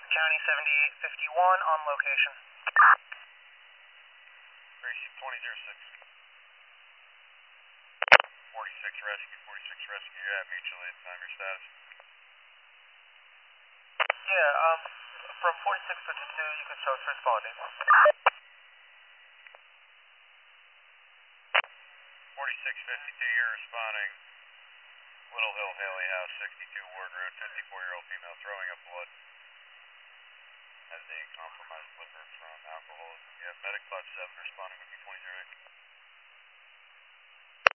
County 7851 on location. Precinct 2006. 46 rescue, 46 rescue, you're at mutual aid, time your status. Yeah, from 4652, you can show us responding. 4652, you're responding. Little Hill, Haley House, 62 Ward Road, 54-year-old female throwing up blood. Has a compromised liver from alcoholism. You have Medic Class 7 responding with you 2008.